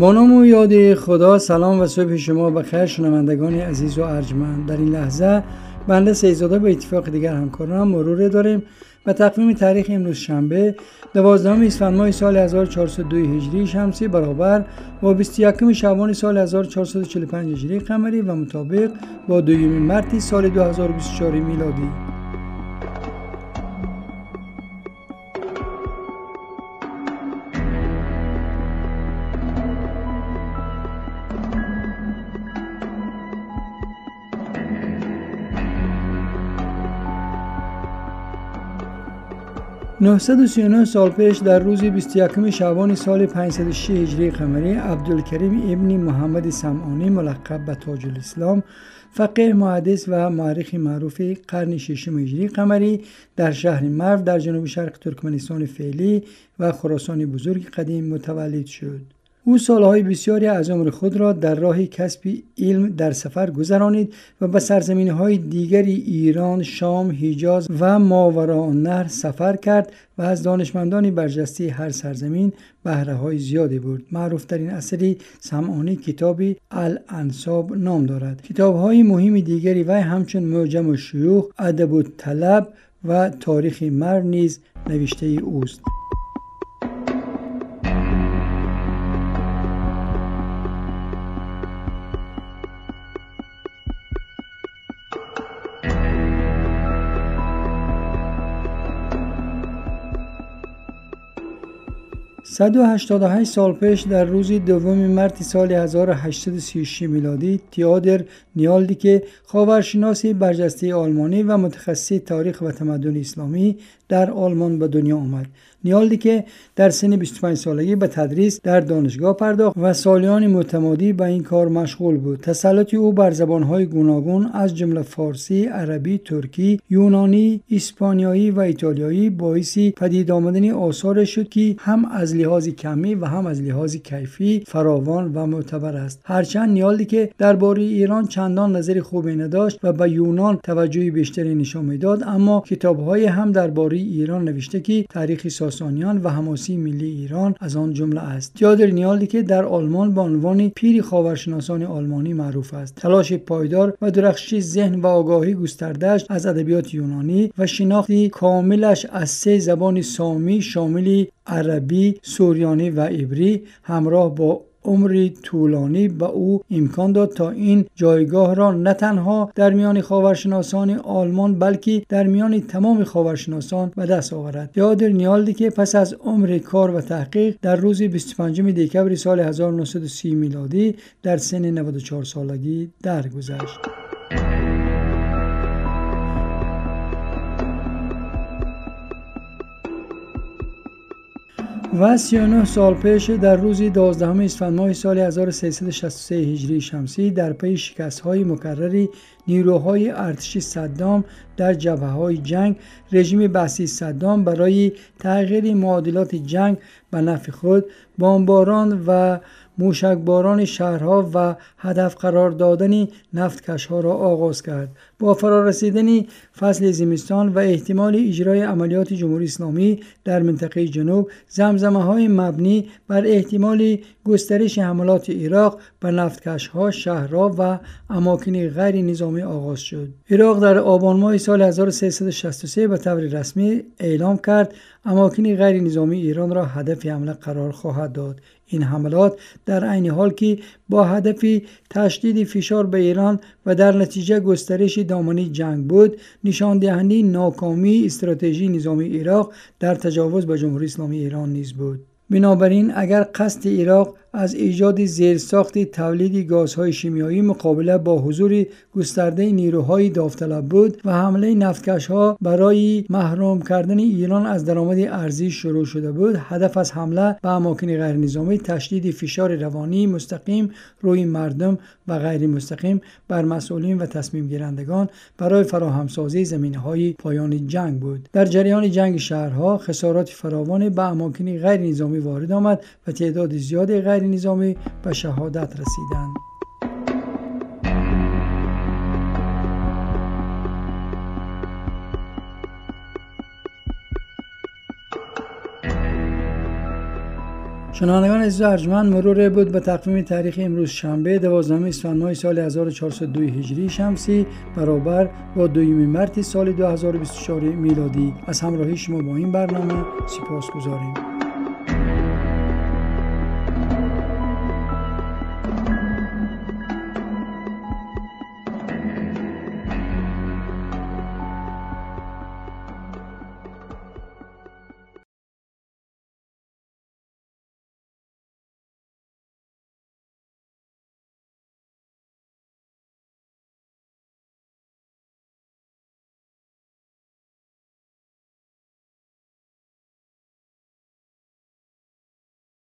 با نام و یاد خدا. سلام و صبح شما بخیر شنوندگان عزیز و ارجمند. در این لحظه بنده سیدزاده به اتفاق دیگر همکارانم مرور داریم و تقویم تاریخ امروز شنبه 12 اسفند ماه سال 1402 هجری شمسی برابر با 21 شعبان سال 1445 هجری قمری و مطابق با 2 مارس سال 2024 میلادی. (939) سال پیش در روز 21 شعبان سال 506 هجری قمری عبدالکریم ابن محمد سمعانی ملقب به تاج الاسلام، فقیه، محدث و مورخ معروف قرن ششم هجری قمری در شهر مرو در جنوب شرق ترکمنستان فعلی و خراسان بزرگ قدیم متولد شد. او سالهای بسیاری از عمر خود را در راه کسب علم در سفر گذرانید و به سرزمین‌های دیگر ایران، شام، حجاز و ماوراءالنهر سفر کرد و از دانشمندان برجسته هر سرزمین بهره‌های زیادی برد. معروف‌ترین اثری سمعانی کتاب الانساب نام دارد. کتاب‌های مهم دیگری وی همچون معجم الشیوخ، ادب الطلب و تاریخ مرو نیز نوشته اوست. 188 سال پیش در روز 2 مارس سال 1836 میلادی تئودور نیالدی خاورشناسی برجسته آلمانی و متخصص تاریخ و تمدن اسلامی در آلمان به دنیا آمد. نیالدی در سن 25 سالگی به تدریس در دانشگاه پرداخت و سالیان متمادی به این کار مشغول بود. تسلط او بر زبان‌های گوناگون از جمله فارسی، عربی، ترکی، یونانی، اسپانیایی و ایتالیایی باعث پدید آمدن آثار شد که هم از لحاظ کمی و هم از لحاظ کیفی فراوان و معتبر است. هرچند نیالدی درباره ایران چندان نظر خوبی نداشت و به یونان توجه بیشتری نشان میداد، اما کتاب‌های هم درباره ایران نوشته که تاریخ ساسانیان و حماسی ملی ایران از آن جمله است. تئودور نیالدی در آلمان به عنوان پیر خاورشناسان آلمانی معروف است. تلاش پایدار و درخشش ذهن و آگاهی گسترده‌اش از ادبیات یونانی و شناختی کاملش از 3 زبان سامی شامل عربی، سوریانی و عبری همراه با عمری طولانی به او امکان داد تا این جایگاه را نه تنها در میان خاورشناسان آلمان بلکه در میان تمام خاورشناسان به دست آورد. تئودور نیالدی پس از عمر کار و تحقیق در روز 25 دکبر سال 1930 میلادی در سن 94 سالگی درگذشت. و 39 سال پیش در روز 12 اسفند ماه سال 1363 هجری شمسی در پی شکست‌های مکرر نیروهای ارتشی صدام در جبهه‌های جنگ، رژیم بسیج صدام برای تغییر معادلات جنگ به نفع خود بمباران و موشکباران شهرها و هدف قرار دادن نفتکش‌ها را آغاز کرد. با فرارسیدن فصل زمستان و احتمال اجرای عملیات جمهوری اسلامی در منطقه جنوب، زمزمه‌های مبنی بر احتمال گسترش حملات عراق به نفتکش‌ها، شهرها و اماکن غیر نظامی آغاز شد. عراق در آبان ماه سال 1363 به طور رسمی اعلام کرد اماکن غیر نظامی ایران را هدف حمله قرار خواهد داد. این حملات در عین حال که با هدف تشدید فشار به ایران و در نتیجه گسترش دامنه جنگ بود، نشان دهنده ناکامی استراتژی نظامی عراق در تجاوز به جمهوری اسلامی ایران نیز بود. بنابراین اگر قصد عراق از ایجاد زیرساخت تولید گازهای شیمیایی مقابله با حضور گسترده نیروهای داوطلب بود و حمله نفتکش‌ها برای محروم کردن ایران از درآمد ارزی شروع شده بود، هدف از حمله به اماکن غیر نظامی تشدید فشار روانی مستقیم روی مردم و غیر مستقیم بر مسئولین و تصمیم گیرندگان برای فراهمسازی زمینه‌های پایان جنگ بود. در جریان جنگ شهرها خسارات فراوان به اماکن غیر نظامی وارد آمد و تعداد زیادی غیر نظامی به شهادت رسیدند. شنوندگان عزیز و ارجمند، مرور بود به تقویم تاریخ امروز شنبه 12 اسفند ماه سال 1402 هجری شمسی برابر با 2 مارس سال 2024 میلادی. از همراهی شما با این برنامه سپاسگزاریم.